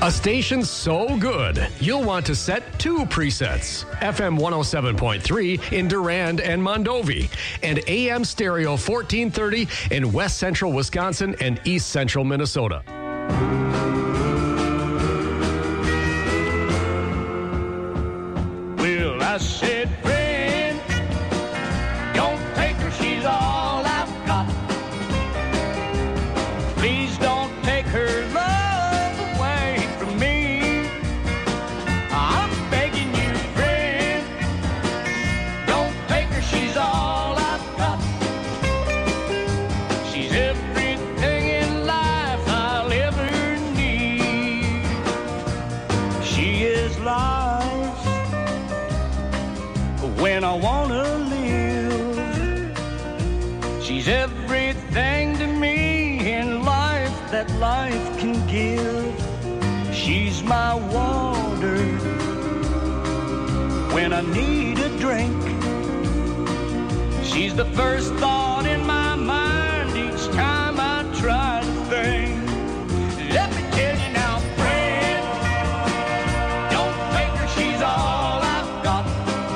A station so good, you'll want to set 2 presets. FM 107.3 in Durand and Mondovi, and AM stereo 1430 in West Central Wisconsin and East Central Minnesota. Well, I said, friend, don't take her, she's all I've got. Please don't take her love away from me. I'm begging you, friend, don't take her, she's all I've got. She's everything in life I'll ever need. She is life when I wanna live. She's everything to me in life that life can give. She's my water when I need a drink. She's the first thought in my mind each time I try to think. Let me tell you now, friend, don't take her, she's all I've got.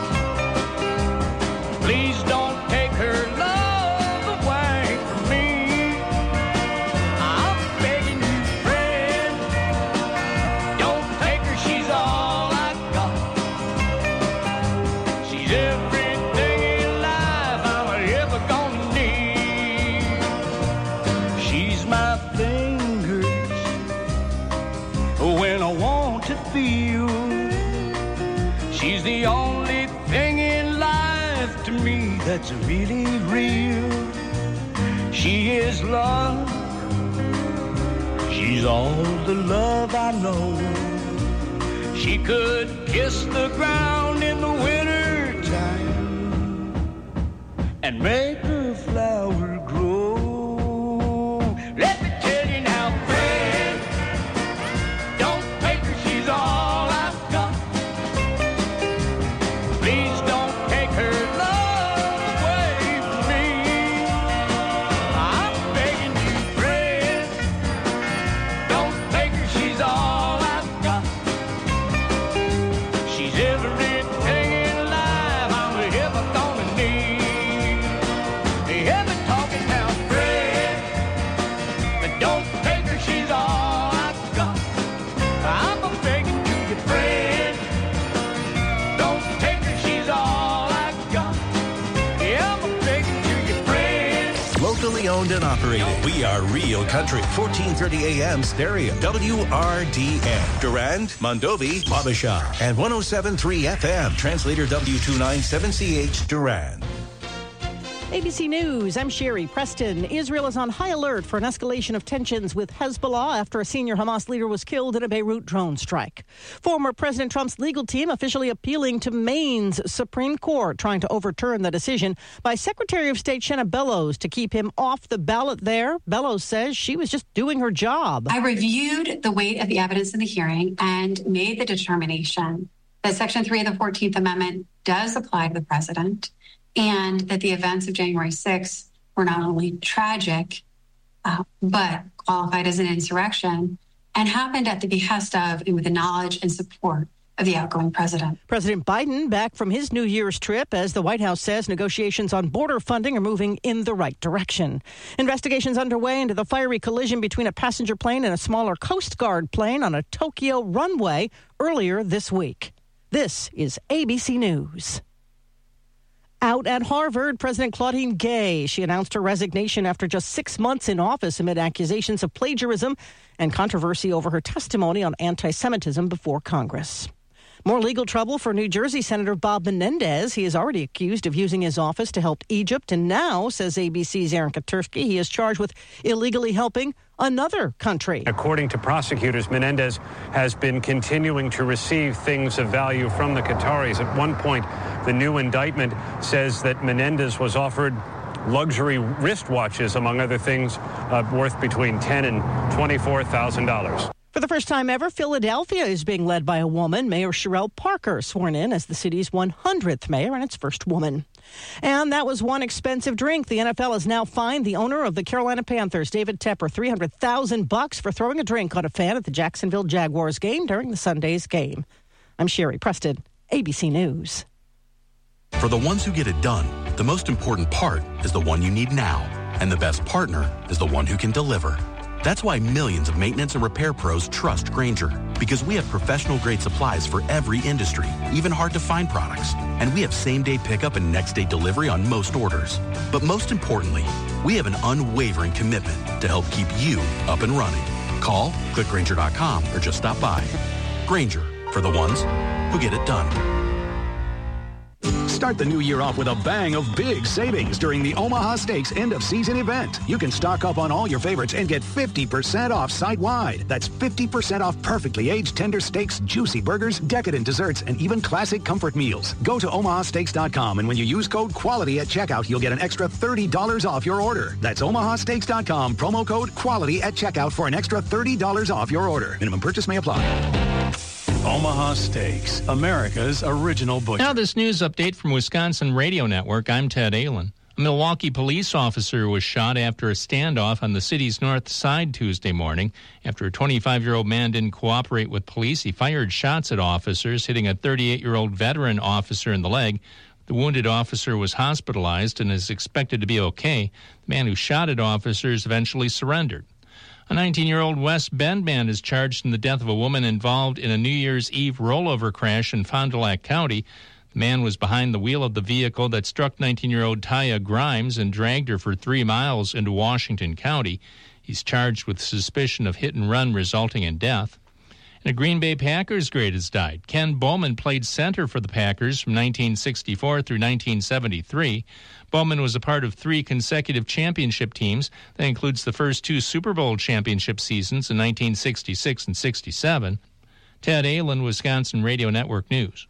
Please don't take her love away from me. I'm begging you, friend, don't take her, she's all I've got. She's everything in life I'm ever gonna need. She's my fingers when I want to feel. She's the only thing in life to me that's really real. She is love. She's all the love I know. She could kiss the ground in the winter time and make a flower grow. Let me tell you now, friend, don't take her, she's all I've got. Please don't take her love away from me. I'm begging you, friend, don't take her, she's all I've got. She's everything in life I'm ever gonna need. Hear me talking now, friend, but don't take her, she's all I've got. I'm begging to you, friend, don't take her, she's all I've got. Yeah, I'm begging to you, friend. Locally owned and operated. We are Real Country. 1430 AM stereo. WRDN. Durand, Mondovi, Wabasha. And 107.3 FM. Translator W297CH Durand. ABC News, I'm Sherry Preston. Israel is on high alert for an escalation of tensions with Hezbollah after a senior Hamas leader was killed in a Beirut drone strike. Former President Trump's legal team officially appealing to Maine's Supreme Court, trying to overturn the decision by Secretary of State Shenna Bellows to keep him off the ballot there. Bellows says she was just doing her job. I reviewed the weight of the evidence in the hearing and made the determination that Section 3 of the 14th Amendment does apply to the president, and that the events of January 6th were not only tragic, but qualified as an insurrection and happened at the behest of and with the knowledge and support of the outgoing president. President Biden back from his New Year's trip as the White House says negotiations on border funding are moving in the right direction. Investigations underway into the fiery collision between a passenger plane and a smaller Coast Guard plane on a Tokyo runway earlier this week. This is ABC News. Out at Harvard, President Claudine Gay. She announced her resignation after just 6 months in office amid accusations of plagiarism and controversy over her testimony on anti-Semitism before Congress. More legal trouble for New Jersey Senator Bob Menendez. He is already accused of using his office to help Egypt, and now, says ABC's Aaron Katersky, he is charged with illegally helping another country. According to prosecutors, Menendez has been continuing to receive things of value from the Qataris. At one point, the new indictment says that Menendez was offered luxury wristwatches, among other things, worth between $10,000 and $24,000. For the first time ever, Philadelphia is being led by a woman. Mayor Sherelle Parker sworn in as the city's 100th mayor and its first woman. And that was one expensive drink. The NFL has now fined the owner of the Carolina Panthers, David Tepper, $300,000 for throwing a drink on a fan at the Jacksonville Jaguars game during the Sunday's game. I'm Sherry Preston, ABC News. For the ones who get it done, the most important part is the one you need now. And the best partner is the one who can deliver. That's why millions of maintenance and repair pros trust Grainger, because we have professional-grade supplies for every industry, even hard-to-find products. And we have same-day pickup and next-day delivery on most orders. But most importantly, we have an unwavering commitment to help keep you up and running. Call, click Grainger.com, or just stop by. Grainger, for the ones who get it done. Start the new year off with a bang of big savings during the Omaha Steaks end-of-season event. You can stock up on all your favorites and get 50% off site-wide. That's 50% off perfectly aged tender steaks, juicy burgers, decadent desserts, and even classic comfort meals. Go to omahasteaks.com, and when you use code QUALITY at checkout, you'll get an extra $30 off your order. That's omahasteaks.com, promo code QUALITY at checkout for an extra $30 off your order. Minimum purchase may apply. Omaha Steaks, America's original butcher. Now this news update from Wisconsin Radio Network. I'm Ted Allen. A Milwaukee police officer was shot after a standoff on the city's north side Tuesday morning. After a 25-year-old man didn't cooperate with police, he fired shots at officers, hitting a 38-year-old veteran officer in the leg. The wounded officer was hospitalized and is expected to be okay. The man who shot at officers eventually surrendered. A 19-year-old West Bend man is charged in the death of a woman involved in a New Year's Eve rollover crash in Fond du Lac County. The man was behind the wheel of the vehicle that struck 19-year-old Taya Grimes and dragged her for 3 miles into Washington County. He's charged with suspicion of hit and run resulting in death. And a Green Bay Packers great has died. Ken Bowman played center for the Packers from 1964 through 1973. Bowman was a part of 3 consecutive championship teams. That includes the first 2 Super Bowl championship seasons in 1966 and 67. Ted Allen, Wisconsin Radio Network News.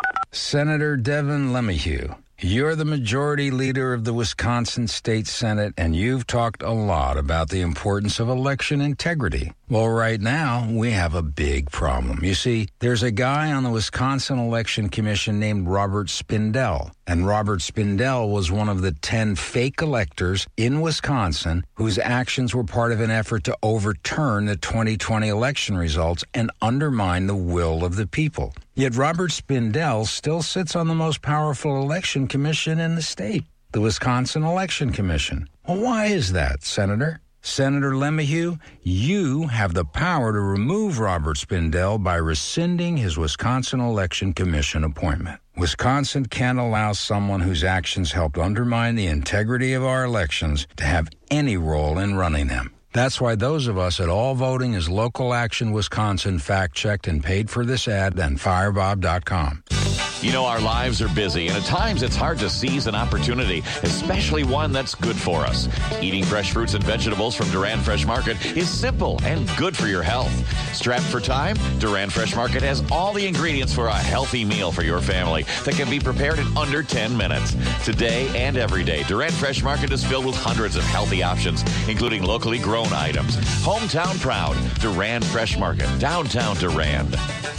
Senator Devin LeMahieu, you're the majority leader of the Wisconsin State Senate, and you've talked a lot about the importance of election integrity. Well, right now, we have a big problem. You see, there's a guy on the Wisconsin Election Commission named Robert Spindell, and Robert Spindell was one of the 10 fake electors in Wisconsin whose actions were part of an effort to overturn the 2020 election results and undermine the will of the people. Yet Robert Spindell still sits on the most powerful election commission in the state, the Wisconsin Election Commission. Well, why is that, Senator? Senator LeMahieu, you have the power to remove Robert Spindell by rescinding his Wisconsin Election Commission appointment. Wisconsin can't allow someone whose actions helped undermine the integrity of our elections to have any role in running them. That's why those of us at All Voting is Local Action Wisconsin fact-checked and paid for this ad on firebob.com. You know, our lives are busy, and at times it's hard to seize an opportunity, especially one that's good for us. Eating fresh fruits and vegetables from Duran Fresh Market is simple and good for your health. Strapped for time, Duran Fresh Market has all the ingredients for a healthy meal for your family that can be prepared in under 10 minutes. Today and every day, Duran Fresh Market is filled with hundreds of healthy options, including locally grown items. Hometown proud, Duran Fresh Market, downtown Durand.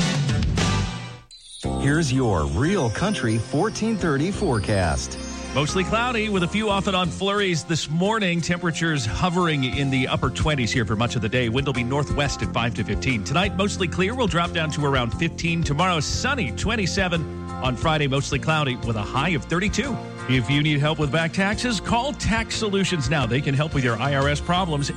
Here's your Real Country 1430 forecast. Mostly cloudy with a few off and on flurries this morning. Temperatures hovering in the upper 20s here for much of the day. Wind will be northwest at 5 to 15. Tonight, mostly clear. We'll drop down to around 15. Tomorrow, sunny, 27. On Friday, mostly cloudy with a high of 32. If you need help with back taxes, call Tax Solutions now. They can help with your IRS problems.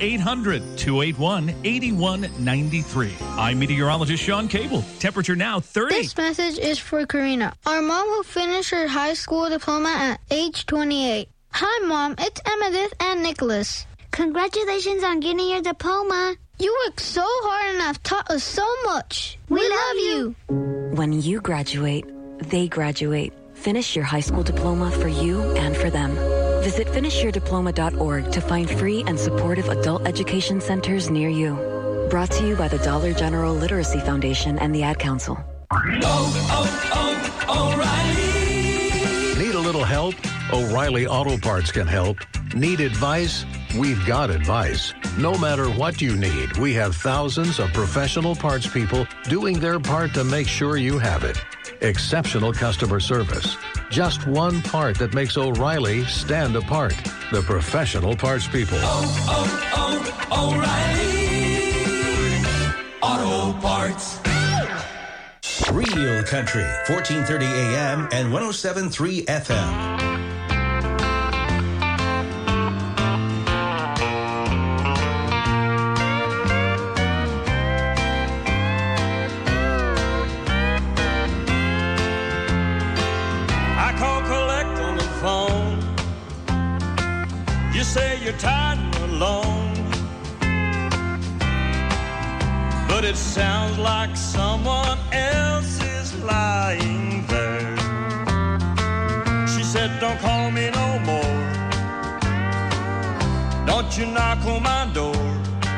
800-281-8193. I'm meteorologist Sean Cable. Temperature now 30. This message is for Karina, our mom who finished her high school diploma at age 28. Hi, Mom. It's Emmettith and Nicholas. Congratulations on getting your diploma. You worked so hard and have taught us so much. We love you. When you graduate, they graduate. Finish your high school diploma for you and for them. Visit finishyourdiploma.org to find free and supportive adult education centers near you. Brought to you by the Dollar General Literacy Foundation and the Ad Council. O'Reilly. Need a little help? O'Reilly Auto Parts can help. Need advice? We've got advice. No matter what you need, we have thousands of professional parts people doing their part to make sure you have it. Exceptional customer service. Just one part that makes O'Reilly stand apart. The professional parts people. O'Reilly Auto Parts. Real Country, 1430 AM and 107.3 FM. Say you're tired and alone, but it sounds like someone else is lying there. She said, don't call me no more, don't you knock on my door.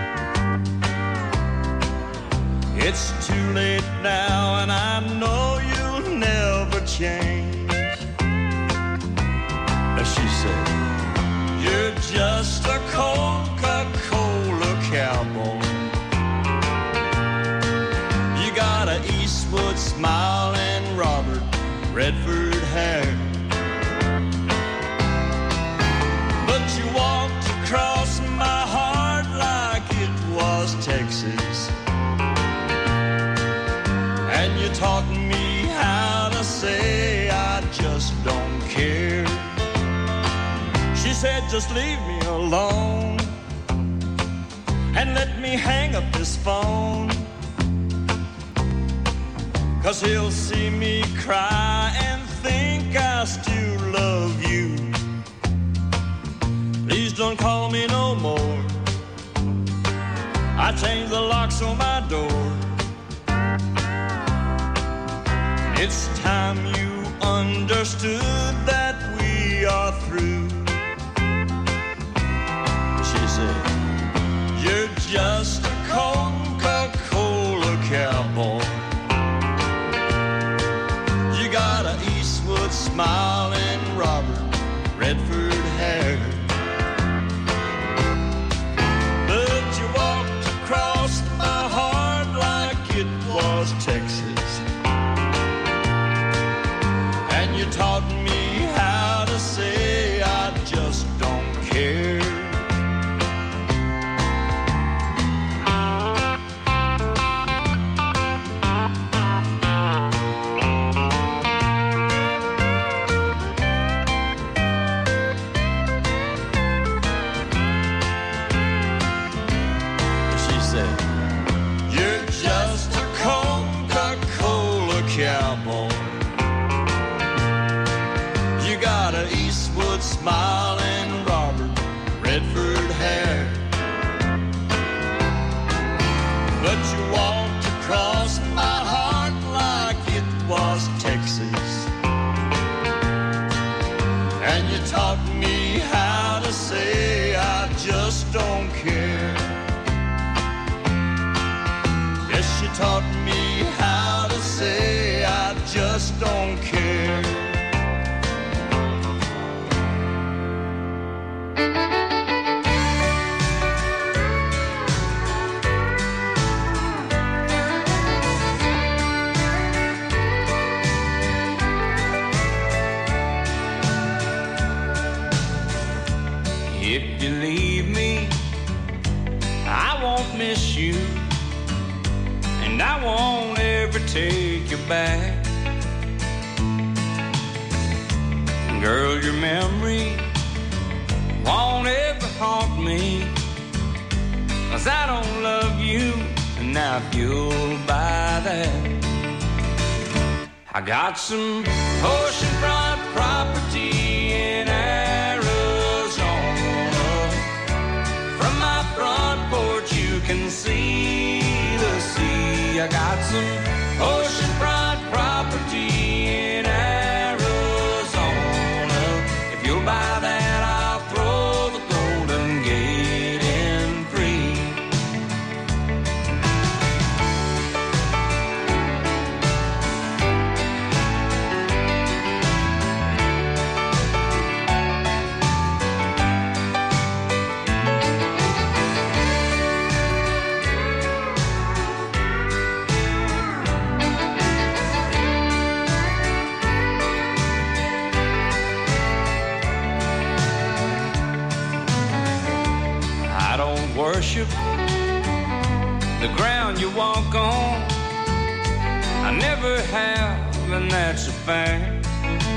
It's too late now and I know you'll never change. As she said, you're just a Coca-Cola cowboy. You got a Eastwood smile and Robert Redford hair, but you walked across my heart like it was Texas, and you taught me how to say I just don't care. She said, just leave me alone and let me hang up this phone, 'cause he'll see me cry and think I still love you. Please don't call me no more, I changed the locks on my door. It's time you understood that we are through. You're just a Coca-Cola cowboy. You got an Eastwood smile and Robert Redford hair, but you walked across my heart like it was Texas, and you taught me how to say I just don't care. Smile and Robert Redford hair, but you walked across my heart like it was Texas, and you taught me how to say I just don't care. Yes, you taught me how to say I just don't care. If you leave me, I won't miss you, and I won't ever take you back. Girl, your memory won't ever haunt me, 'cause I don't love you, and now if you'll buy that, I got some oceanfront property in can see the sea. I got some oceanfront property in Arizona. If you'll buy that, I'll throw the Golden Gate in free. worship the ground you walk on. I never have, and that's a fact.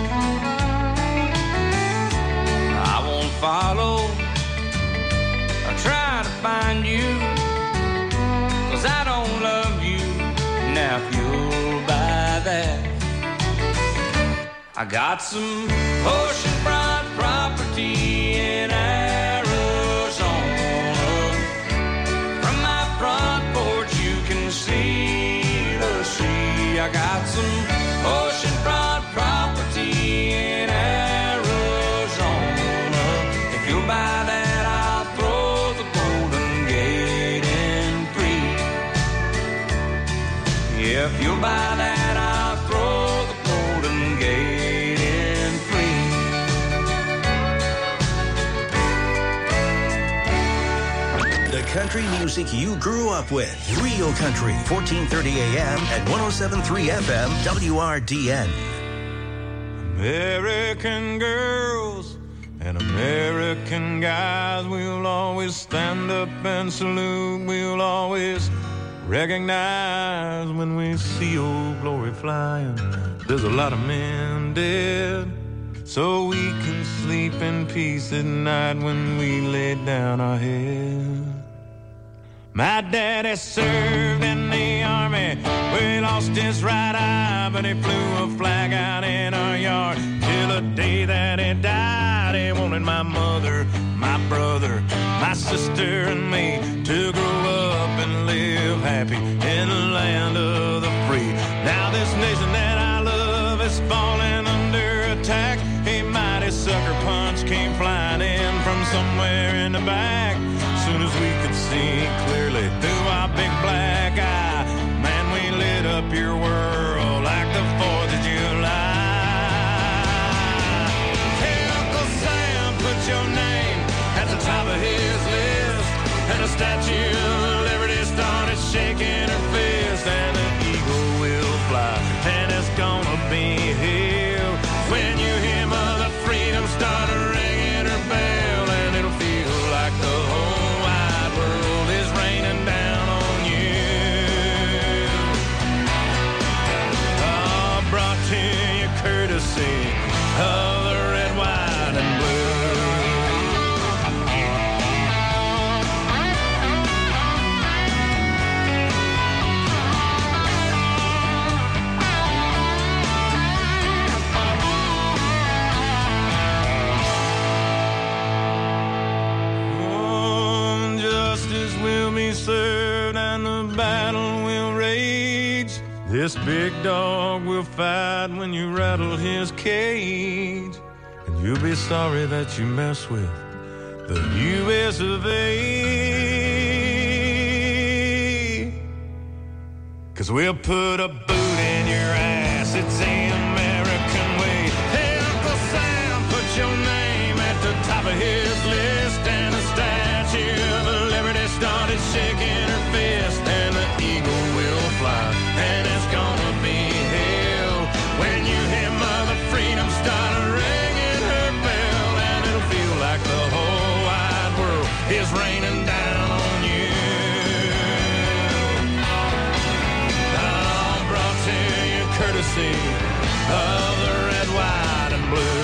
I won't follow or try to find you, 'cause I don't love you. Now if you'll buy that, I got some oceanfront property in Arizona. From my front porch you can see the sea. I got some oceanfront property in Arizona. If you'll buy that, I'll throw the Golden Gate in free. Yeah, if you'll buy that, I'll throw the Golden Gate in free. The country music you grew up with. Real Country, 1430 AM at 107.3 FM, WRDN. American girls and American guys, we'll always stand up and salute. We'll always recognize when we see old glory flying. There's a lot of men dead, so we can sleep in peace at night when we lay down our head. My daddy served in the army, we lost his right eye, but he flew a flag out in our yard till the day that he died. He wanted my mother, my brother, my sister and me to grow up and live happy in the land of the free. Now this nation that I love is falling under attack. A mighty sucker punch came flying in from somewhere in the back. Soon as we could see clearly through our big black eye, man, we lit up your world like the 4th of July. Hey, Uncle Sam, put your name at the top of his list, and the Statue of Liberty started shaking her fist, and the eagle will fly, and it's gonna be here when you hear Mother Freedom start ringing her bell, and it'll feel like the whole wide world is raining down on you. Oh, brought to you courtesy of the red, white, and blue. Will be served and the battle will rage. This big dog will fight when you rattle his cage, and you'll be sorry that you mess with the U.S. of A. 'Cause we'll put a boot in your ass, it's the American way. Hey, Uncle Sam, put your name at the top of his list, and the Statue of Liberty started shaking her fist, and the eagle will fly, and it's gonna be hell when you hear Mother Freedom start ringing her bell, and it'll feel like the whole wide world is raining down on you. I'm brought to you courtesy of the red, white, and blue.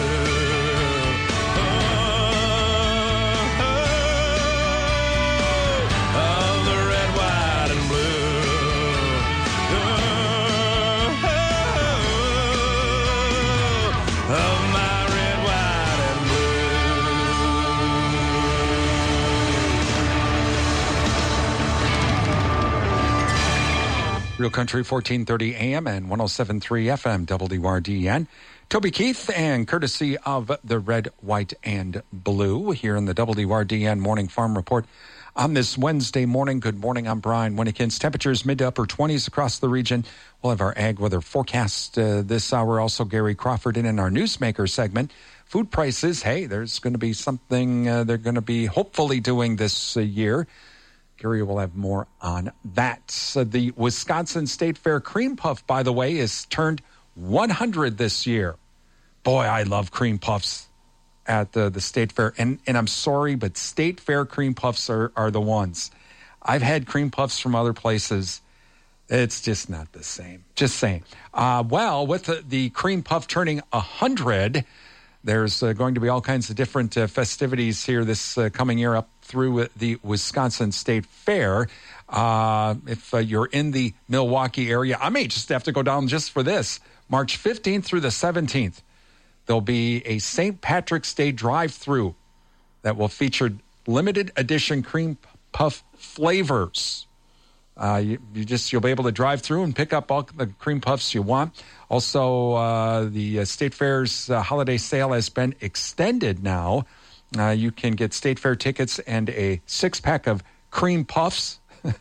Real Country, 1430 AM and 107.3 FM, WRDN. Toby Keith, and courtesy of the Red, White, and Blue here in the WRDN Morning Farm Report. On this Wednesday morning, good morning, I'm Brian Winnekins. Temperatures mid to upper 20s across the region. We'll have our ag weather forecast this hour. Also, Gary Crawford in our Newsmaker segment. Food prices, hey, there's going to be something they're going to be hopefully doing this year. Gary will have more on that. The Wisconsin State Fair Cream Puff, by the way, is turned 100 this year. Boy, I love cream puffs at the State Fair. And I'm sorry, but State Fair cream puffs are the ones. I've had cream puffs from other places. It's just not the same. Just saying. Well, with the cream puff turning 100, there's going to be all kinds of different festivities here this coming year up through the Wisconsin State Fair. If you're in the Milwaukee area, I may just have to go down just for this. March 15th through the 17th, there'll be a St. Patrick's Day drive-through that will feature limited edition cream puff flavors. You'll be able to drive through and pick up all the cream puffs you want. Also, the State Fair's holiday sale has been extended now. You can get State Fair tickets and a 6-pack of cream puffs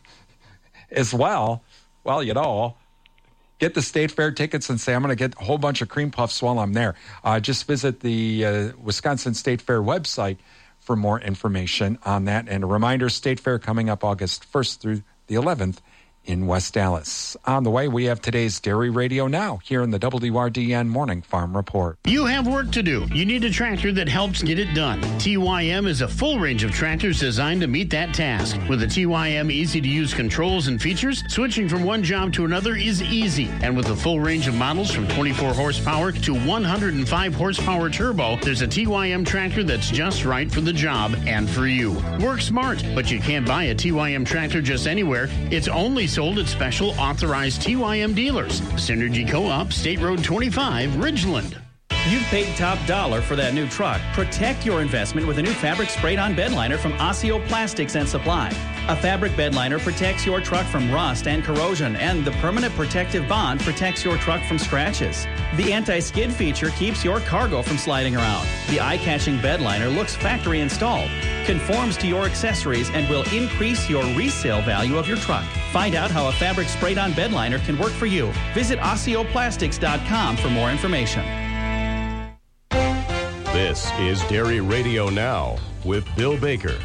as well. Well, get the State Fair tickets and say, I'm going to get a whole bunch of cream puffs while I'm there. Just visit the Wisconsin State Fair website for more information on that. And a reminder, State Fair coming up August 1st through the 11th in West Dallas. On the way, we have today's Dairy Radio Now here in the WRDN Morning Farm Report. You have work to do. You need a tractor that helps get it done. TYM is a full range of tractors designed to meet that task. With the TYM easy-to-use controls and features, switching from one job to another is easy. And with a full range of models from 24 horsepower to 105 horsepower turbo, there's a TYM tractor that's just right for the job and for you. Work smart, but you can't buy a TYM tractor just anywhere. It's only sold at special authorized TYM dealers. Synergy Co-op, State Road 25, Ridgeland. You've paid top dollar for that new truck. Protect your investment with a new fabric sprayed-on bed liner from Osseo Plastics and Supply. A fabric bed liner protects your truck from rust and corrosion, and the permanent protective bond protects your truck from scratches. The anti-skid feature keeps your cargo from sliding around. The eye-catching bed liner looks factory installed, conforms to your accessories, and will increase your resale value of your truck. Find out how a fabric sprayed-on bed liner can work for you. Visit OsseoPlastics.com for more information. This is Dairy Radio Now with Bill Baker.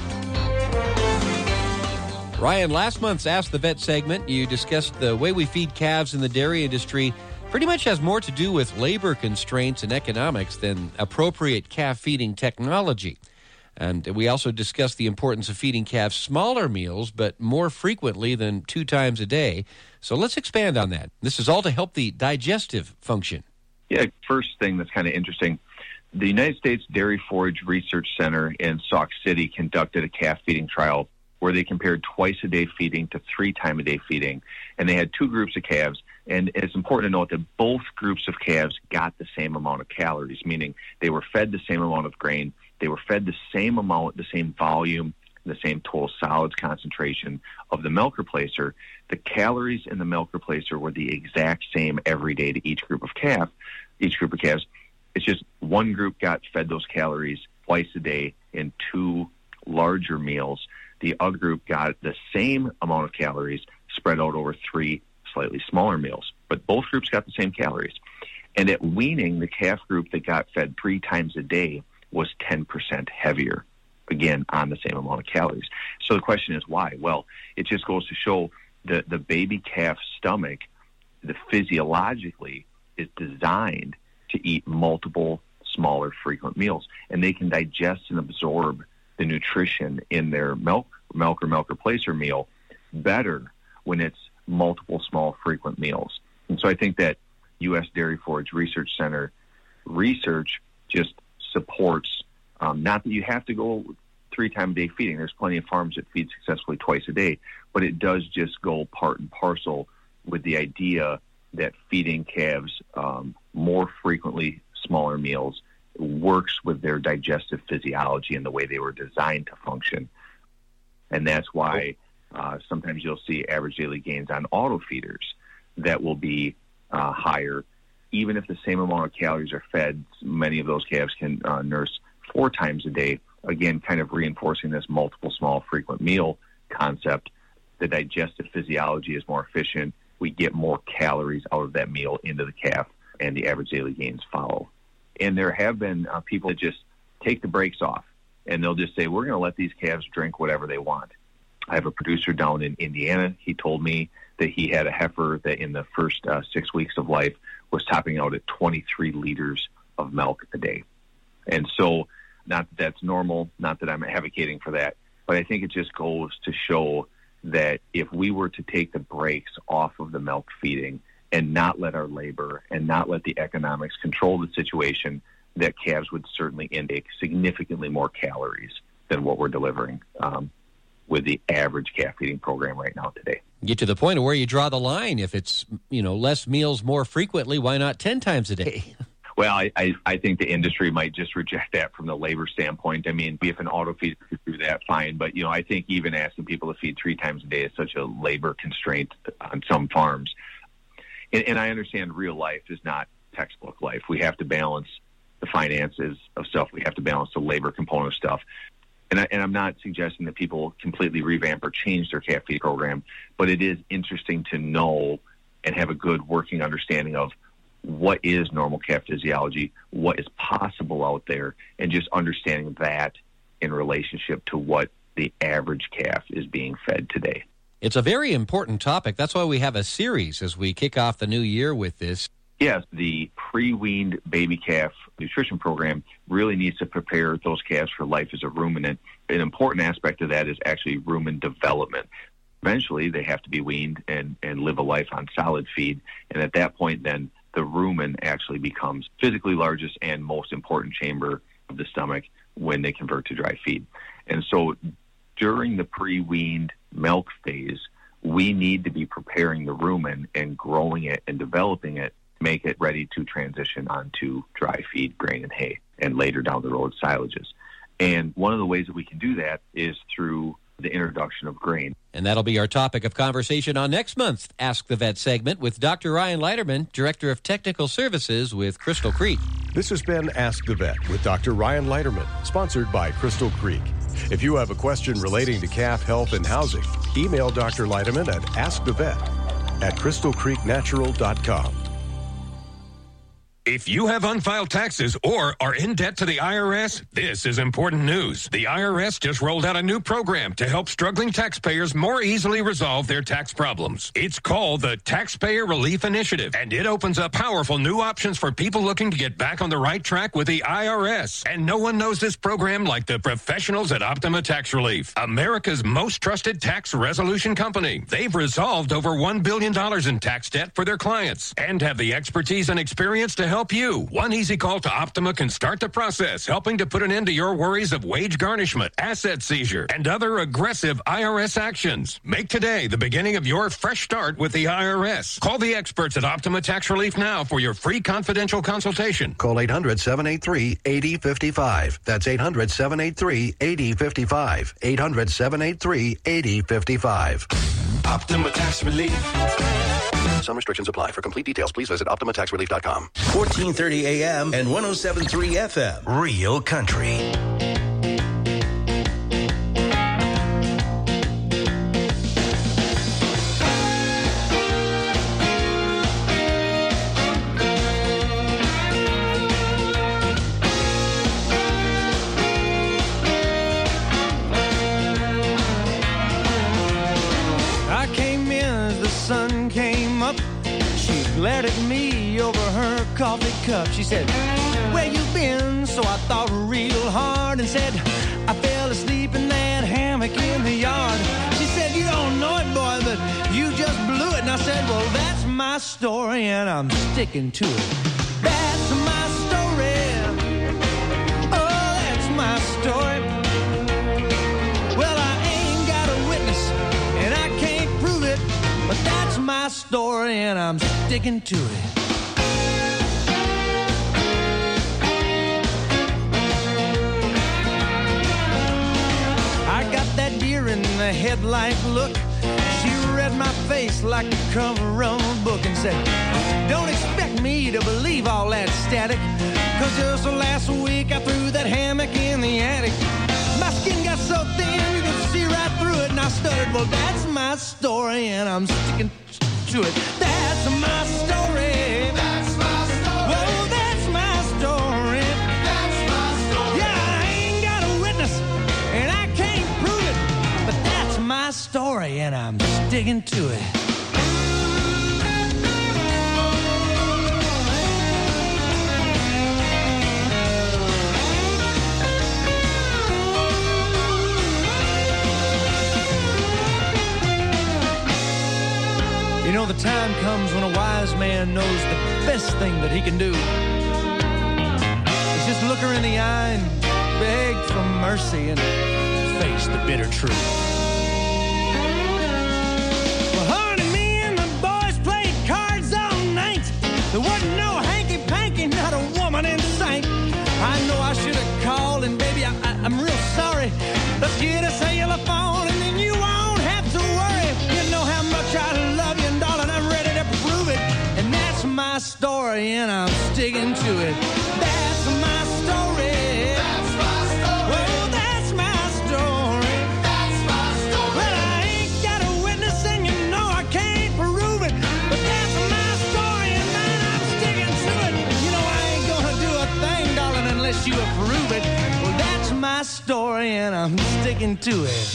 Ryan, last month's Ask the Vet segment, you discussed the way we feed calves in the dairy industry pretty much has more to do with labor constraints and economics than appropriate calf feeding technology. And we also discussed the importance of feeding calves smaller meals, but more frequently than 2 times a day. So let's expand on that. This is all to help the digestive function. Yeah, first thing that's kind of interesting, the United States Dairy Forage Research Center in Sauk City conducted a calf feeding trial where they compared twice-a-day feeding to 3-time-a-day feeding. And they had 2 groups of calves. And it's important to note that both groups of calves got the same amount of calories, meaning they were fed the same amount of grain, they were fed the same amount, the same volume, the same total solids concentration of the milk replacer. The calories in the milk replacer were the exact same every day to each group of calves. It's just one group got fed those calories twice a day in 2 larger meals. The other group got the same amount of calories spread out over 3 slightly smaller meals. But both groups got the same calories. And at weaning, the calf group that got fed 3 times a day was 10% heavier, again, on the same amount of calories. So the question is why? Well, it just goes to show the baby calf stomach, physiologically, is designed to eat multiple smaller frequent meals, and they can digest and absorb the nutrition in their milk or milk replacer meal better when it's multiple small frequent meals. And so I think that U.S. Dairy Forage Research Center research just supports, not that you have to go 3-time-a-day feeding. There's plenty of farms that feed successfully twice a day, but it does just go part and parcel with the idea that feeding calves more frequently smaller meals works with their digestive physiology and the way they were designed to function. And that's why sometimes you'll see average daily gains on auto feeders that will be higher. Even if the same amount of calories are fed, many of those calves can nurse 4 times a day, again, kind of reinforcing this multiple small frequent meal concept. The digestive physiology is more efficient. We get more calories out of that meal into the calf, and the average daily gains follow. And there have been people that just take the brakes off, and they'll just say, we're going to let these calves drink whatever they want. I have a producer down in Indiana. He told me that he had a heifer that in the first 6 weeks of life was topping out at 23 liters of milk a day. And so, not that that's normal, not that I'm advocating for that, but I think it just goes to show that if we were to take the brakes off of the milk feeding and not let our labor and not let the economics control the situation, that calves would certainly intake significantly more calories than what we're delivering with the average calf feeding program right now today. Get to the point of where you draw the line. If it's, less meals more frequently, why not 10 times a day? Well, I think the industry might just reject that from the labor standpoint. I mean, if an auto feeder could do that, fine. But, I think even asking people to feed 3 times a day is such a labor constraint on some farms. And I understand real life is not textbook life. We have to balance the finances of stuff. We have to balance the labor component of stuff. And I'm not suggesting that people completely revamp or change their calf feed program, but it is interesting to know and have a good working understanding of what is normal calf physiology, what is possible out there, and just understanding that in relationship to what the average calf is being fed today. It's a very important topic. That's why we have a series as we kick off the new year with this. Yes, the pre-weaned baby calf nutrition program really needs to prepare those calves for life as a ruminant. An important aspect of that is actually rumen development. Eventually, they have to be weaned and live a life on solid feed, and at that point, then the rumen actually becomes physically largest and most important chamber of the stomach when they convert to dry feed. And so during the pre-weaned milk phase, we need to be preparing the rumen and growing it and developing it to make it ready to transition onto dry feed, grain, and hay, and later down the road, silages. And one of the ways that we can do that is through the introduction of grain. And that'll be our topic of conversation on next month's Ask the Vet segment with Dr. Ryan Leiterman, Director of Technical Services with Crystal Creek. This has been Ask the Vet with Dr. Ryan Leiterman, sponsored by Crystal Creek. If you have a question relating to calf health and housing, email Dr. Leiterman at askthevet@crystalcreeknatural.com. If you have unfiled taxes or are in debt to the IRS, this is important news. The IRS just rolled out a new program to help struggling taxpayers more easily resolve their tax problems. It's called the Taxpayer Relief Initiative, and it opens up powerful new options for people looking to get back on the right track with the IRS. And no one knows this program like the professionals at Optima Tax Relief, America's most trusted tax resolution company. They've resolved over $1 billion in tax debt for their clients and have the expertise and experience to help you. One easy call to Optima can start the process, helping to put an end to your worries of wage garnishment, asset seizure, and other aggressive IRS actions. Make today the beginning of your fresh start with the IRS. Call the experts at Optima Tax Relief now for your free confidential consultation. Call 800-783-8055. That's 800-783-8055. 800-783-8055. Optima Tax Relief. Some restrictions apply. For complete details, please visit OptimaTaxRelief.com. 1430 AM and 107.3 FM. Real Country. I came in as the sun came up. She glared at me over her coffee cup. She said, "Where you been?" So I thought real hard and said, "I fell asleep in that hammock in the yard." She said, "You don't know it, boy, but you just blew it." And I said, "Well, that's my story and I'm sticking to it. That's my story. Oh, that's my story. Well, I ain't got a witness and I can't prove it, but that's my story and I'm sticking to it." I got that deer in the headlight look. She read my face like the cover of a book and said, "Don't expect me to believe all that static, 'cause just last week I threw that hammock in the attic. My skin got so thin you could see right through it." And I stuttered, "Well, that's my story and I'm sticking to it. That's my story. That's my story. Whoa, that's my story. That's my story. Yeah, I ain't got a witness and I can't prove it, but that's my story and I'm sticking to it." You know, the time comes when a wise man knows the best thing that he can do is just look her in the eye and beg for mercy and face the bitter truth. Well, honey, me and the boys played cards all night. There wasn't no hanky-panky, not a woman in sight. I know I should have called, and baby, I'm real sorry. Let's get a cellular phone, and then you won't have to worry. You know how much I love you, and darling, I'm ready to prove it. And that's my story, and I'm sticking to it. That's my story. That's my story. Oh, that's my story. That's my story. Well, I ain't got a witness, and you know I can't prove it. But that's my story, and man, I'm sticking to it. You know I ain't gonna do a thing, darling, unless you approve it. Well, that's my story, and I'm sticking to it.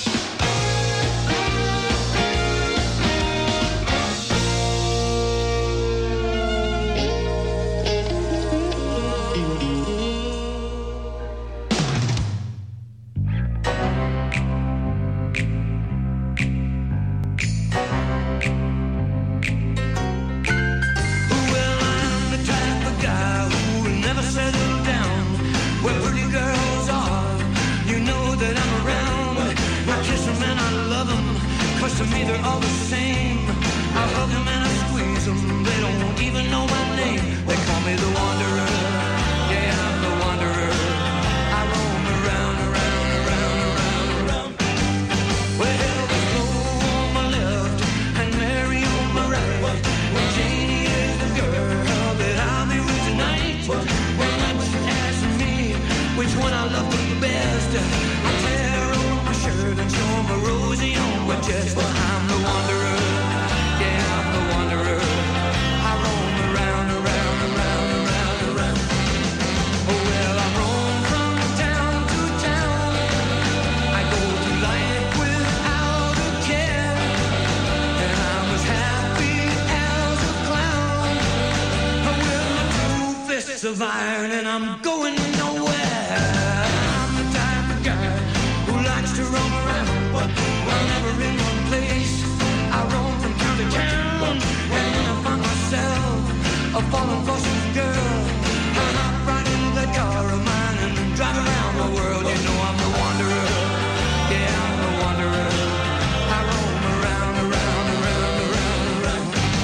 To me, they're all the same. I hug them and I squeeze them. They don't even know my name. They call me the wanderer. Yeah, I'm the wanderer. I roam around, around, around, around, around. Well, there's Flo on my left and Mary on my right. Well, Janie is the girl that I'll be with tonight. Well, that's asking me which one I love the best. I tear off my shirt and show my rosy on my chest. Well, I'm the wanderer. Yeah, I'm the wanderer. I roam around, around, around, around, around. Oh, well, I roam from town to town. I go through life without a care. And I'm as happy as a clown. With my two fists of iron and I'm going nowhere. I'm the type of guy who likes to roam around, but I'm never in one place. I roam from town to town, and then I find myself a falling for some girl. And I ride into that car of mine and drive around the world. You know I'm the wanderer. Yeah, I'm the wanderer. I roam around, around, around, around, around.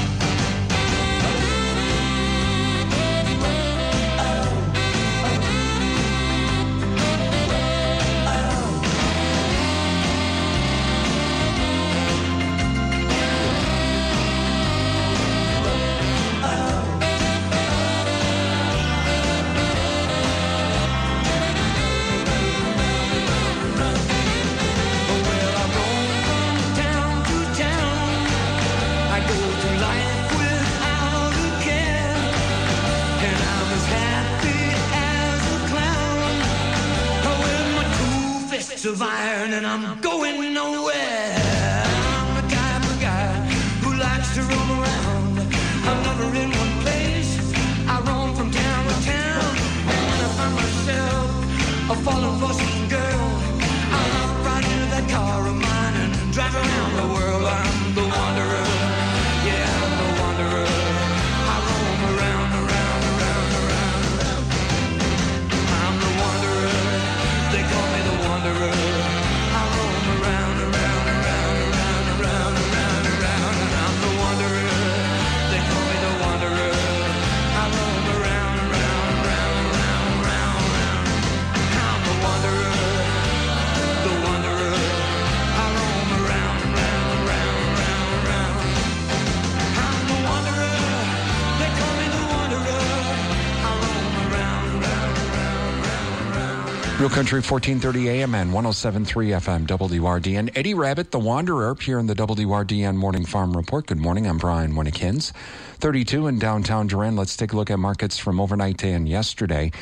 Of iron and I'm going nowhere. I'm the type of guy who likes to roam around. I'm never in one place. I roam from town to town, and when I find myself falling for some girl, I'll hop right into that car of mine and drive around the world. I'm the wanderer. Yeah, I'm the wanderer. I roam around, around, around, around, around. I'm the wanderer. They call me the wanderer. I roam around, around, around, around, around, around, around. And I'm the wanderer. They call me the wanderer. I roam around, around, around, around, around, around. I'm the wanderer. The wanderer. I roam around, around, around, around, around. I'm the wanderer. They call me the wanderer. I roam around, around, around, around, around. Real Country 1430 AM and 107.3 FM WRDN. Eddie Rabbit, the Wanderer, up here in the WRDN Morning Farm Report. Good morning, I'm Brian Winnekins. 32 in downtown Durand. Let's take a look at markets from overnight and yesterday.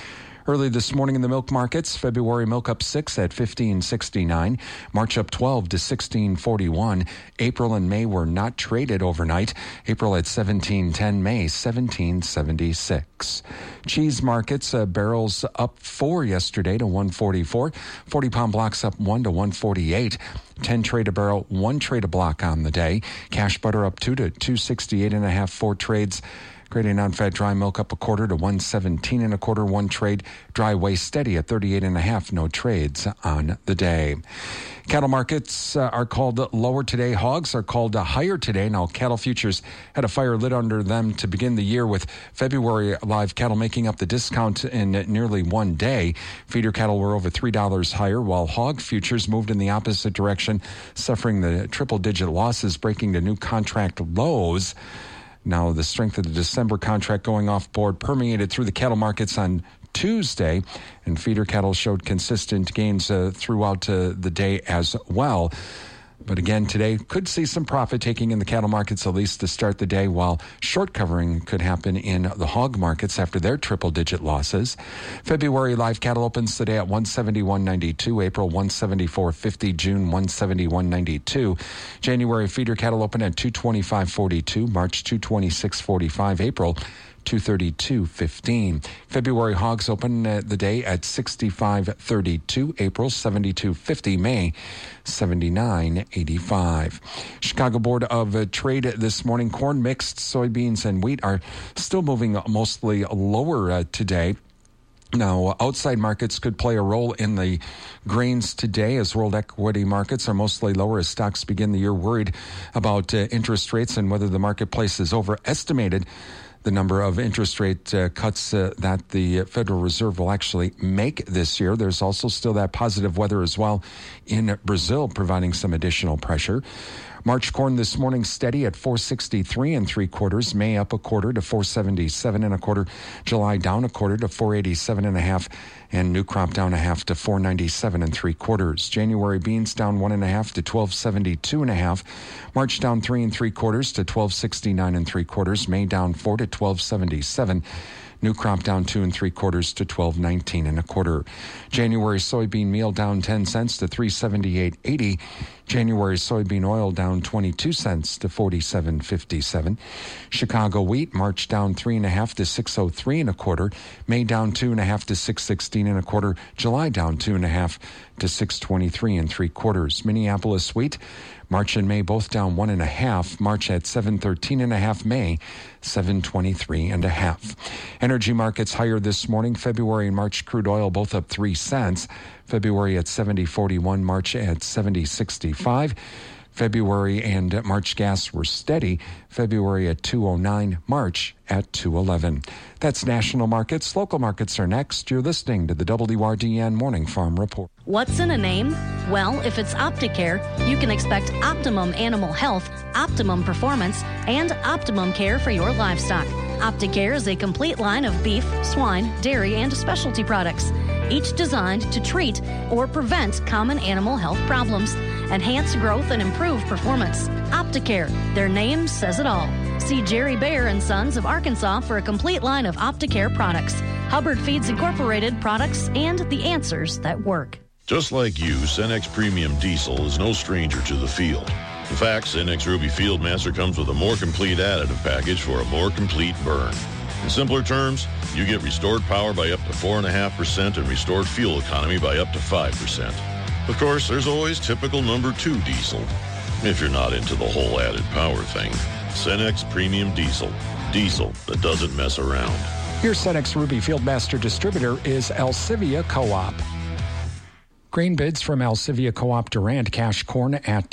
Early this morning in the milk markets, February milk up 6 at $15.69. March up 12 to $16.41. April and May were not traded overnight. April at $17.10, May $17.76. Cheese markets, barrels up 4 yesterday to $1.44. 40-pound blocks up 1 to $1.48. 10 trade a barrel, 1 trade a block on the day. Cash butter up 2 to $2.68.5. 4 trades. Grade A non-fat dry milk up a quarter to $1.1725. 1 trade. Dry whey steady at 38.5. No trades on the day. Cattle markets are called lower today. Hogs are called higher today. Now, cattle futures had a fire lit under them to begin the year, with February live cattle making up the discount in nearly 1 day. Feeder cattle were over $3 higher, while hog futures moved in the opposite direction, suffering the triple-digit losses, breaking to new contract lows. Now, the strength of the December contract going off board permeated through the cattle markets on Tuesday, and feeder cattle showed consistent gains throughout the day as well. But again, today could see some profit taking in the cattle markets, at least to start the day, while short covering could happen in the hog markets after their triple-digit losses. February live cattle opens today at 171.92, April 174.50, June 171.92. January feeder cattle open at 225.42, March 226.45, April 232.15. February hogs open the day at 65.32, April 72.50, May 79.85. Chicago Board of Trade this morning. Corn, mixed, soybeans, and wheat are still moving mostly lower today. Now, outside markets could play a role in the grains today, as world equity markets are mostly lower as stocks begin the year worried about interest rates and whether the marketplace has overestimated the number of interest rate cuts that the Federal Reserve will actually make this year. There's also still that positive weather as well in Brazil, providing some additional pressure. March corn this morning steady at 463 3/4. May up a quarter to 477 1/4. July down a quarter to 487 1/2. And new crop down a half to 497 3/4. January beans down 1 1/2 to 1272 1/2. March down 3 3/4 to 1269 3/4. May down 4 to 1277. New crop down 2 3/4 to 1219 1/4. January soybean meal down 10 cents to 378.80. January soybean oil down 22 cents to 47.57. Chicago wheat March down 3 1/2 to 603 1/4. May down 2 1/2 to 616 1/4. July down 2 1/2 to 623 3/4. Minneapolis wheat March and May both down 1 1/2. March at 713 1/2. May 723 1/2. Energy markets higher this morning. February and March crude oil both up 3 cents. February at 70.41. March at 70.65. February and March gas were steady. February at 209, March at 211. That's national markets. Local markets are next. You're listening to the WRDN Morning Farm Report. What's in a name? Well, if it's Opticare, you can expect optimum animal health, optimum performance, and optimum care for your livestock. Opticare is a complete line of beef, swine, dairy, and specialty products, each designed to treat or prevent common animal health problems, enhance growth, and improve performance. Opticare, their name says it all. See Jerry Bayer and Sons of Arkansas for a complete line of Opticare products, Hubbard Feeds Incorporated products, and the answers that work. Just like you, Cenex Premium Diesel is no stranger to the field. In fact, Cenex Ruby Fieldmaster comes with a more complete additive package for a more complete burn. In simpler terms, you get restored power by up to 4.5% and restored fuel economy by up to 5%. Of course, there's always typical number 2 diesel, if you're not into the whole added power thing. Cenex Premium Diesel. Diesel that doesn't mess around. Your Cenex Ruby Fieldmaster distributor is Alcivia Co-op. Grain bids from Alcivia Co-op Durant. Cash corn at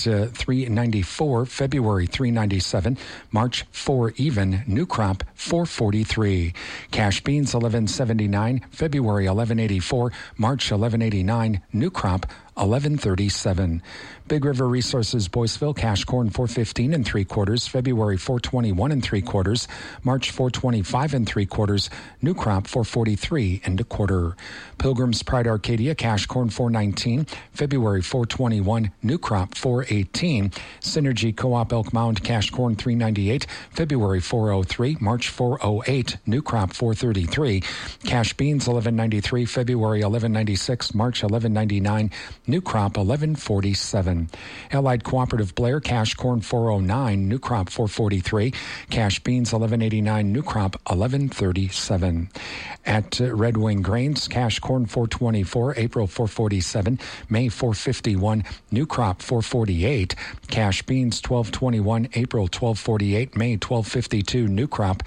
$3.94, February $3.97, March 4 even, new crop $4.43. Cash beans $11.79, February $11.84, March $11.89, new crop 1137. Big River Resources Boyceville, cash corn 415 3/4, February 421 3/4, March 425 3/4, new crop 443 1/4. Pilgrim's Pride Arcadia, cash corn 419, February 421, new crop 418. Synergy Co-op Elk Mound, cash corn 398, February 403, March 408, new crop 433. Cash beans 1193, February 1196, March 1199, new crop 1147. Allied Cooperative Blair, cash corn 409, new crop 443. Cash beans 1189, new crop 1137. At Red Wing Grains, cash corn 424, April 447, May 451, new crop 448. Cash beans 1221, April 1248, May 1252, new crop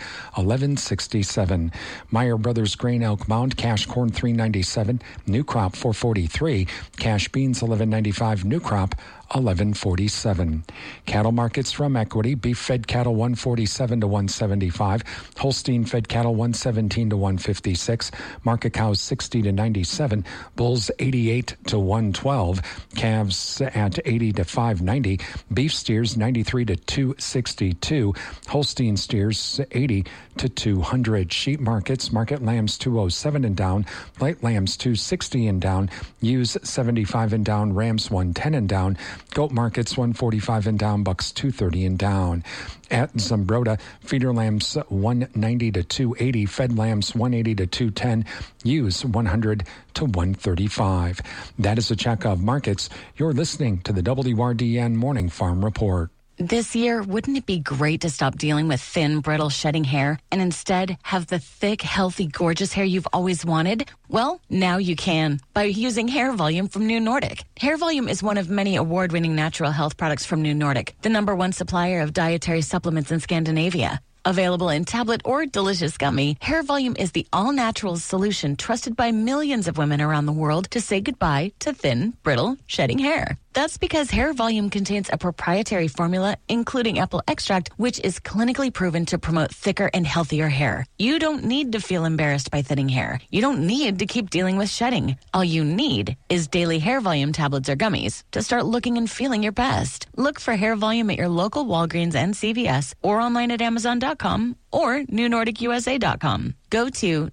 1167. Meyer Brothers Grain Elk Mound, cash corn 397, new crop 443. Cash beans 1195, new crop 1147. Cattle markets from Equity: beef fed cattle 147 to 175, Holstein fed cattle 117 to 156, market cows 60 to 97, bulls 88 to 112, calves at 80 to 590, beef steers 93 to 262, Holstein steers 80 to 200. Sheep markets: market lambs 207 and down, light lambs 260 and down, ewes 75 and down, rams 110 and down, goat markets 145 and down, bucks 230 and down. At Zumbrota, feeder lambs 190 to 280, fed lambs 180 to 210, ewes 100 to 135. That is a check of markets. You're listening to the WRDN Morning Farm Report. This year, wouldn't it be great to stop dealing with thin, brittle, shedding hair and instead have the thick, healthy, gorgeous hair you've always wanted? Well, now you can by using Hair Volume from New Nordic. Hair Volume is one of many award-winning natural health products from New Nordic, the #1 supplier of dietary supplements in Scandinavia. Available in tablet or delicious gummy, Hair Volume is the all-natural solution trusted by millions of women around the world to say goodbye to thin, brittle, shedding hair. That's because Hair Volume contains a proprietary formula, including apple extract, which is clinically proven to promote thicker and healthier hair. You don't need to feel embarrassed by thinning hair. You don't need to keep dealing with shedding. All you need is daily Hair Volume tablets or gummies to start looking and feeling your best. Look for Hair Volume at your local Walgreens and CVS or online at Amazon.com or NewNordicUSA.com. Go to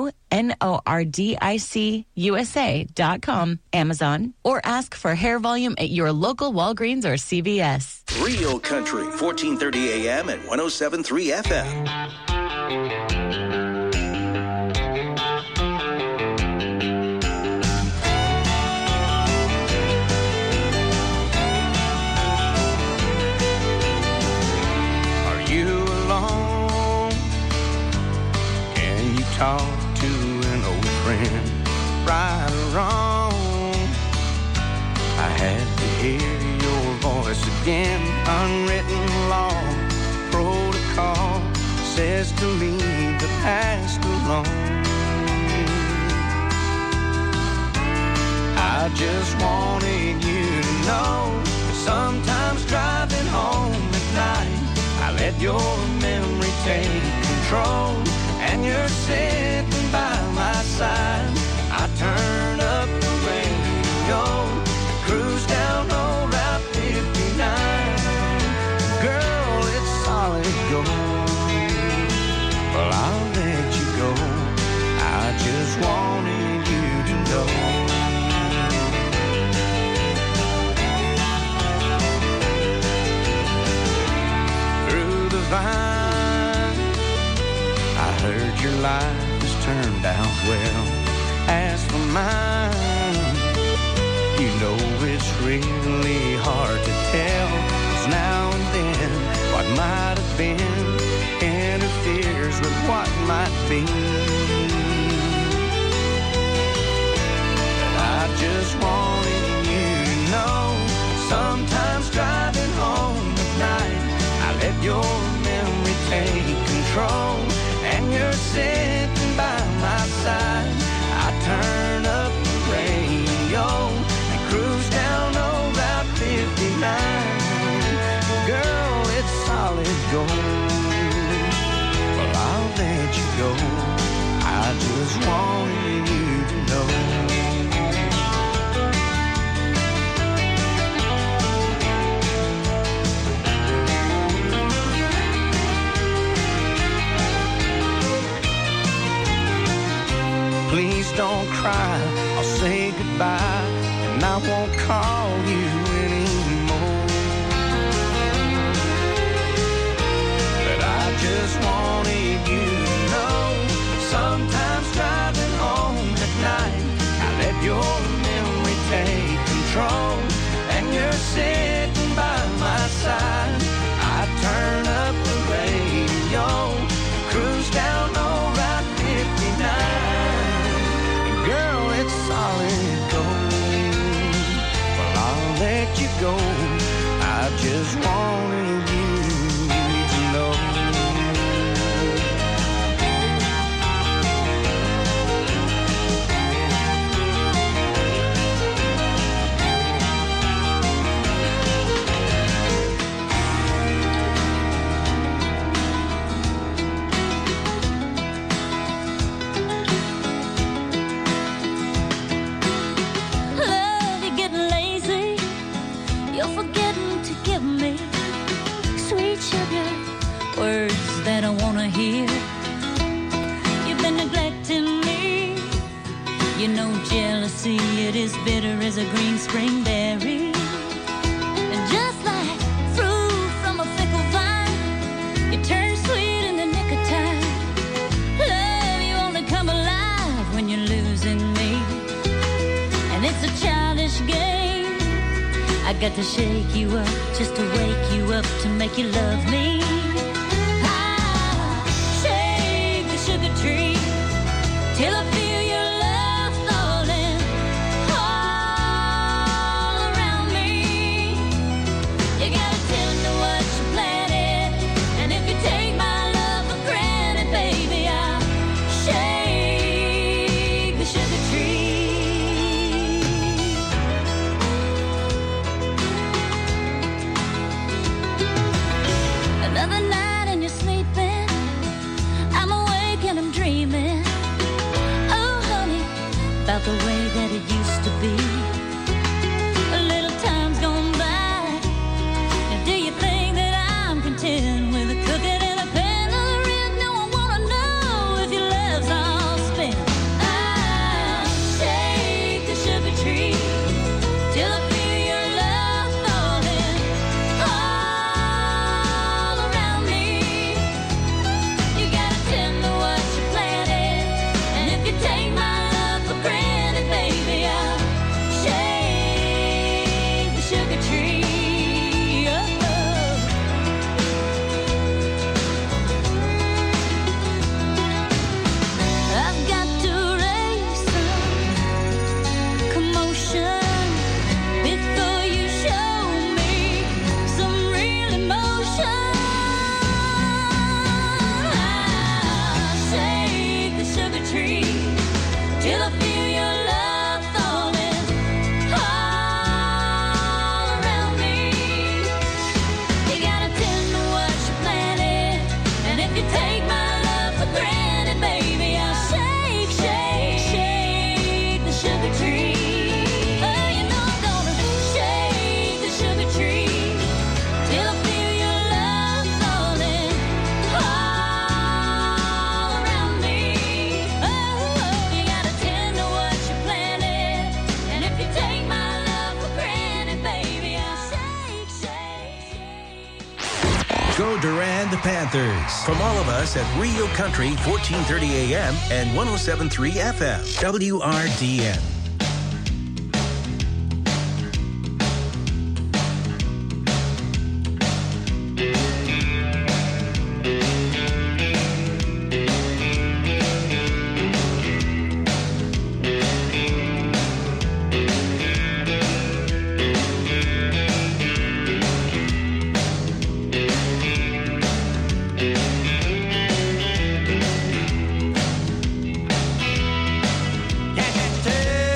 NewNordicUSA.com, Amazon, or ask for Hair Volume at your local Walgreens or CVS. Real Country, 1430 AM and 107.3 FM. Talk to an old friend, right or wrong. I had to hear your voice again. Unwritten law, protocol says to leave the past alone. I just wanted you to know, sometimes driving home at night, I let your memory take control. And you're sitting by my side. I turn up the radio, cruise down old Route 59. Girl, it's solid gold. Well, I'll let you go. I just wanted you to know. Through the vine, heard your life has turned out well. As for mine, you know it's really hard to tell. 'Cause now and then, what might have been interferes with what might be. But I just wanted you to know, sometimes driving home at night, I let your memory take control. And you're sitting by my side. I turn up the radio and cruise down old Route 59. Girl, it's solid gold. Well, I'll let you go. I just wanted you to know. don't cry. I'll say goodbye, and I won't call you anymore. But I just wanted you to know, sometimes driving home at night, I let your memory take control, and you're sitting by my side. I turn up the radio, cruise down old Route 59. And girl, it's solid gold. Well, I'll let you go. I just wanted you to know. Words that I want to hear. You've been neglecting me. You know jealousy, it is bitter as a green spring berry. And just like fruit from a fickle vine, you turn sweet in the nick of time. Love, you only come alive when you're losing me. And it's a childish game. I got to shake you up just to wake you up to make you love me. Tree, till I feel your love falling all around me. You gotta tend to what you planted, and if you take my love for granted, baby, I'll shake the sugar tree. Another night and you're sleeping, I'm awake and I'm dreaming, oh honey, about the way that it used to be. A little time's gone by. Now do you think that I'm content with a cooking in a pan? There is no one wanna know if your love's all spent. I'll shake the sugar tree till I feel your love falling all around me. You gotta tend to what you planted, and if you take my love for granted, baby, I'll shake the sugar tree. I've got to raise some commotion before you show me some real emotion. I'll shake the sugar tree till I feel your love falling all around me. You gotta tend to what you planted, and if you take my love for granted, baby, I'll shake, shake, shake the sugar tree. Oh, you know I'm gonna shake the sugar tree till I feel your love falling all around me. Oh, you gotta tend to what you planted, and if you take my love for granted, baby, I'll shake, shake, shake. Go Durand Panthers. From all of us at Rio Country, 1430 AM and 107.3 FM. WRDN. Can't you tell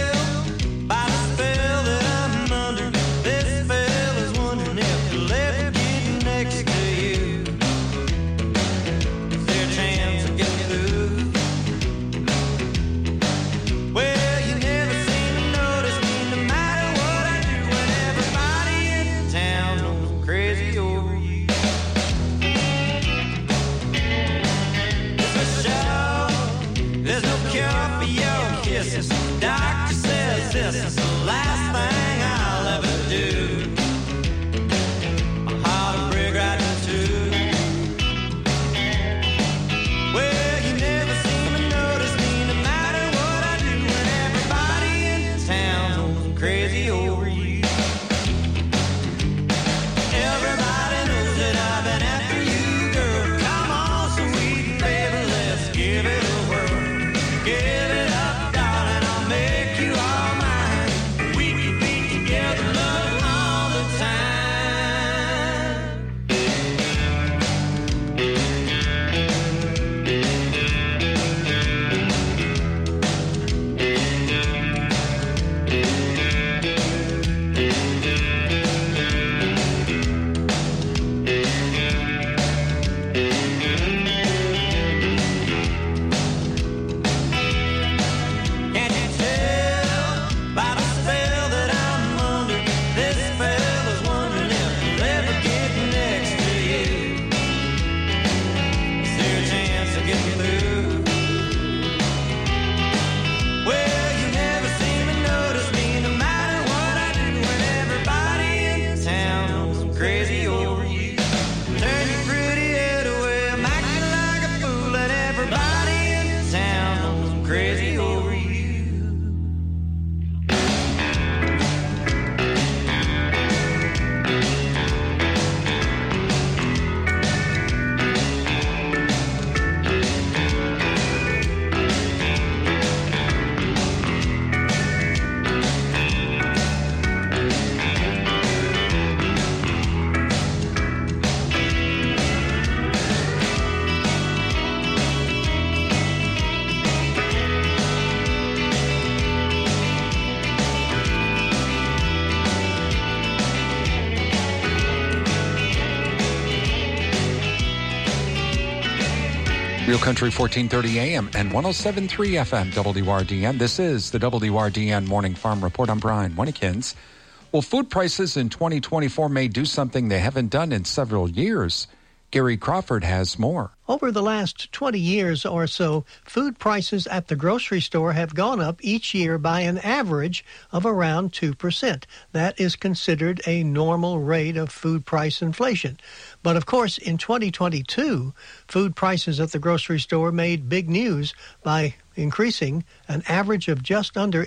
Real Country 1430 AM and 107.3 FM WRDN. This is the WRDN Morning Farm Report. I'm Brian Winnekins. Well, food prices in 2024 may do something they haven't done in several years. Gary Crawford has more. Over the last 20 years or so, food prices at the grocery store have gone up each year by an average of around 2%. That is considered a normal rate of food price inflation. But of course, in 2022, food prices at the grocery store made big news by increasing an average of just under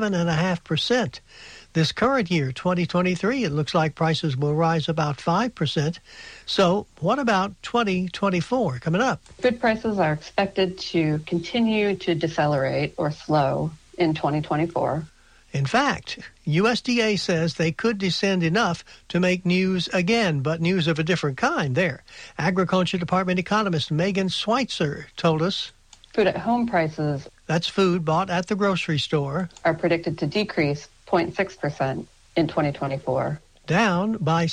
11.5%. This current year, 2023, it looks like prices will rise about 5%. So what about 2024 coming up? Food prices are expected to continue to decelerate or slow in 2024. In fact, USDA says they could descend enough to make news again, but news of a different kind there. Agriculture Department economist Megan Schweitzer told us food at home prices, that's food bought at the grocery store, are predicted to decrease 0.6% in 2024. Down by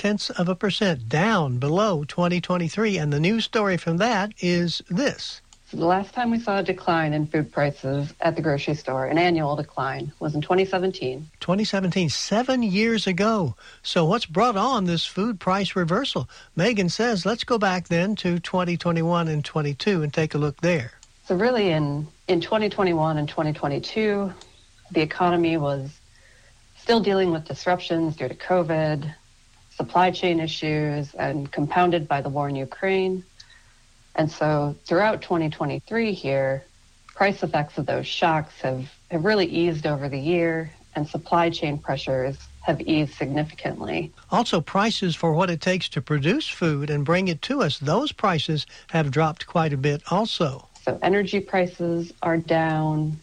0.6%, down below 2023. And the news story from that is this. So the last time we saw a decline in food prices at the grocery store, an annual decline, was in 2017. 2017, 7 years ago. So what's brought on this food price reversal? Megan says, let's go back then to 2021 and 22 and take a look there. So really in 2021 and 2022, the economy was still dealing with disruptions due to COVID, supply chain issues, and compounded by the war in Ukraine. And so throughout 2023 here, price effects of those shocks have really eased over the year, and supply chain pressures have eased significantly. Also, prices for what it takes to produce food and bring it to us, those prices have dropped quite a bit also. So energy prices are down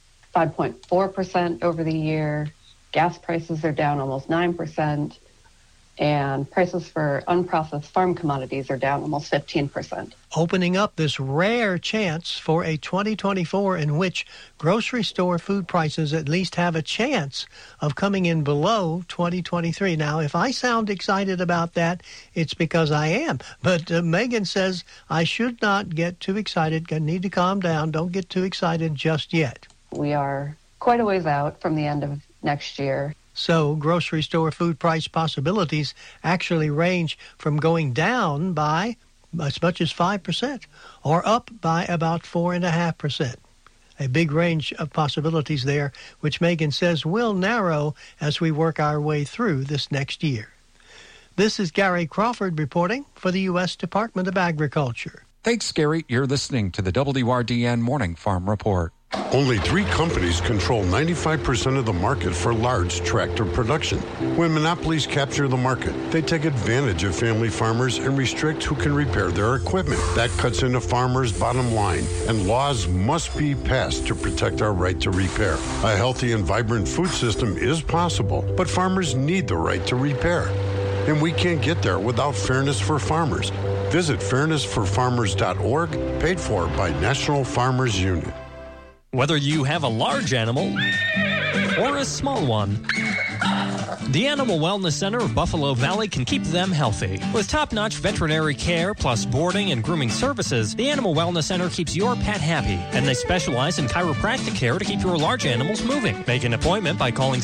5.4% over the year. Gas prices are down almost 9%, and prices for unprocessed farm commodities are down almost 15%. Opening up this rare chance for a 2024 in which grocery store food prices at least have a chance of coming in below 2023. Now, if I sound excited about that, it's because I am. But Megan says I should not get too excited. I need to calm down. Don't get too excited just yet. We are quite a ways out from the end of next year. So grocery store food price possibilities actually range from going down by as much as 5% or up by about 4.5%. A big range of possibilities there, which Megan says will narrow as we work our way through this next year. This is Gary Crawford reporting for the U.S. Department of Agriculture. Thanks, Gary. You're listening to the WRDN Morning Farm Report. Only 3 companies control 95% of the market for large tractor production. When monopolies capture the market, they take advantage of family farmers and restrict who can repair their equipment. That cuts into farmers' bottom line, and laws must be passed to protect our right to repair. A healthy and vibrant food system is possible, but farmers need the right to repair. And we can't get there without fairness for farmers. Visit fairnessforfarmers.org, paid for by National Farmers Union. Whether you have a large animal or a small one, the Animal Wellness Center of Buffalo Valley can keep them healthy. With top-notch veterinary care plus boarding and grooming services, the Animal Wellness Center keeps your pet happy, and they specialize in chiropractic care to keep your large animals moving. Make an appointment by calling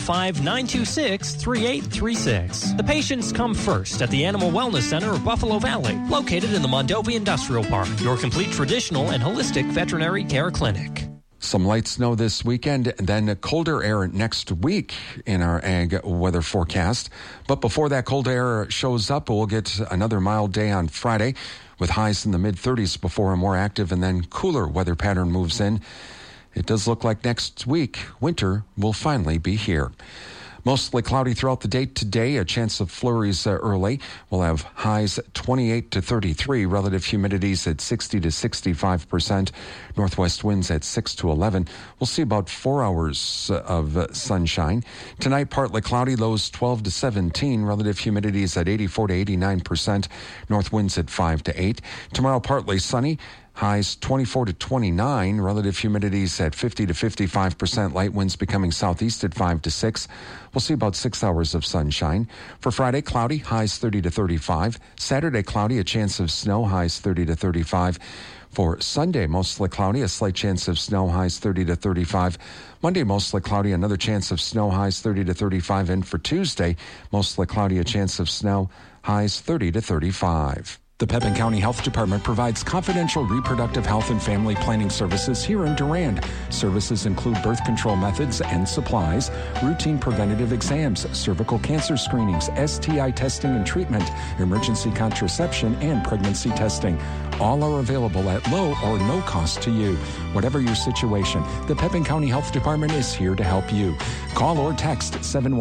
715-926-3836. The patients come first at the Animal Wellness Center of Buffalo Valley, located in the Mondovi Industrial Park, your complete traditional and holistic veterinary care clinic. Some light snow this weekend, and then colder air next week in our ag weather forecast. But before that cold air shows up, we'll get another mild day on Friday with highs in the mid-30s before a more active and then cooler weather pattern moves in. It does look like next week, winter will finally be here. Mostly cloudy throughout the day today, a chance of flurries early. We'll have highs 28 to 33, relative humidities at 60 to 65%, northwest winds at 6 to 11. We'll see about 4 hours of sunshine. Tonight, partly cloudy, lows 12 to 17, relative humidities at 84 to 89%, north winds at 5 to 8. Tomorrow, partly sunny. Highs 24 to 29. Relative humidities at 50 to 55%. Light winds becoming southeast at 5 to 6. We'll see about 6 hours of sunshine. For Friday, cloudy, highs 30 to 35. Saturday, cloudy, a chance of snow, highs 30 to 35. For Sunday, mostly cloudy, a slight chance of snow, highs 30 to 35. Monday, mostly cloudy, another chance of snow, highs 30 to 35. And for Tuesday, mostly cloudy, a chance of snow, highs 30 to 35. The Pepin County Health Department provides confidential reproductive health and family planning services here in Durand. Services include birth control methods and supplies, routine preventative exams, cervical cancer screenings, STI testing and treatment, emergency contraception, and pregnancy testing. All are available at low or no cost to you. Whatever your situation, the Pepin County Health Department is here to help you. Call or text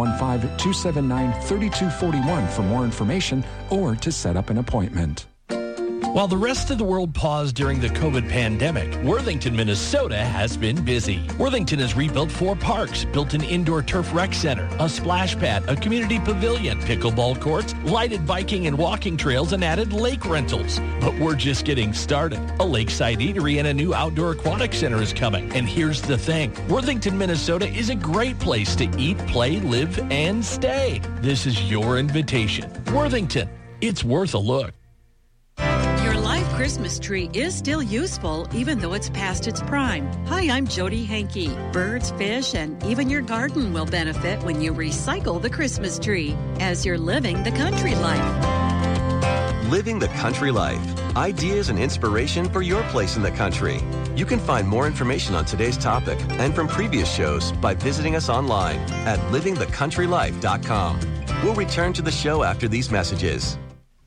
715-279-3241 for more information or to set up an appointment. While the rest of the world paused during the COVID pandemic, Worthington, Minnesota has been busy. Worthington has rebuilt 4 parks, built an indoor turf rec center, a splash pad, a community pavilion, pickleball courts, lighted biking and walking trails, and added lake rentals. But we're just getting started. A lakeside eatery and a new outdoor aquatic center is coming. And here's the thing. Worthington, Minnesota is a great place to eat, play, live, and stay. This is your invitation. Worthington. It's worth a look. Your live Christmas tree is still useful even though it's past its prime. Hi, I'm Jody Hankey. Birds, fish, and even your garden will benefit when you recycle the Christmas tree as you're living the country life. Living the country life. Ideas and inspiration for your place in the country. You can find more information on today's topic and from previous shows by visiting us online at livingthecountrylife.com. We'll return to the show after these messages.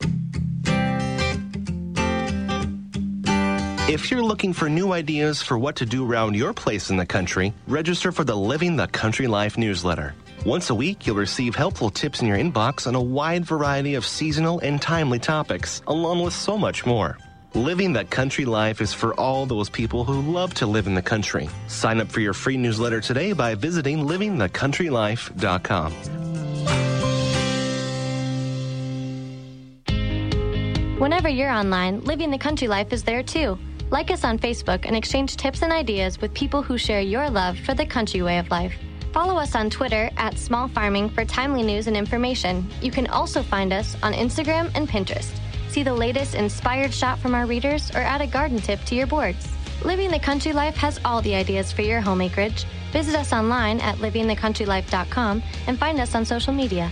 If you're looking for new ideas for what to do around your place in the country, register for the Living the Country Life newsletter. Once a week, you'll receive helpful tips in your inbox on a wide variety of seasonal and timely topics, along with so much more. Living the Country Life is for all those people who love to live in the country. Sign up for your free newsletter today by visiting livingthecountrylife.com. Whenever you're online, Living the Country Life is there too. Like us on Facebook and exchange tips and ideas with people who share your love for the country way of life. Follow us on Twitter at Small Farming for timely news and information. You can also find us on Instagram and Pinterest. See the latest inspired shot from our readers or add a garden tip to your boards. Living the Country Life has all the ideas for your home acreage. Visit us online at livingthecountrylife.com and find us on social media.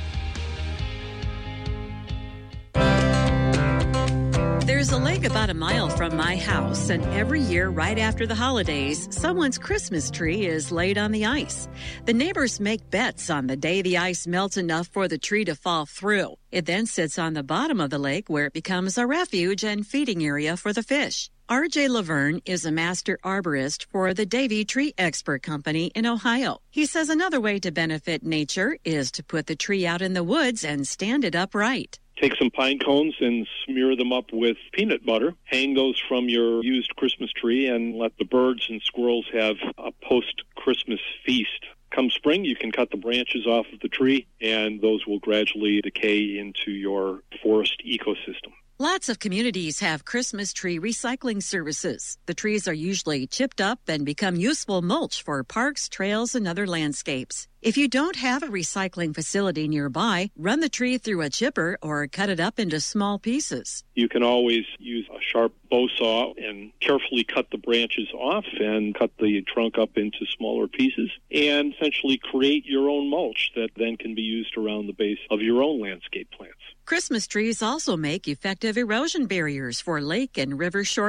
There's a lake about a mile from my house, and every year right after the holidays, someone's Christmas tree is laid on the ice. The neighbors make bets on the day the ice melts enough for the tree to fall through. It then sits on the bottom of the lake where it becomes a refuge and feeding area for the fish. R.J. Laverne is a master arborist for the Davy Tree Expert Company in Ohio. He says another way to benefit nature is to put the tree out in the woods and stand it upright. Take some pine cones and smear them up with peanut butter. Hang those from your used Christmas tree and let the birds and squirrels have a post-Christmas feast. Come spring, you can cut the branches off of the tree, and those will gradually decay into your forest ecosystem. Lots of communities have Christmas tree recycling services. The trees are usually chipped up and become useful mulch for parks, trails, and other landscapes. If you don't have a recycling facility nearby, run the tree through a chipper or cut it up into small pieces. You can always use a sharp bow saw and carefully cut the branches off and cut the trunk up into smaller pieces and essentially create your own mulch that then can be used around the base of your own landscape plants. Christmas trees also make effective erosion barriers for lake and river shore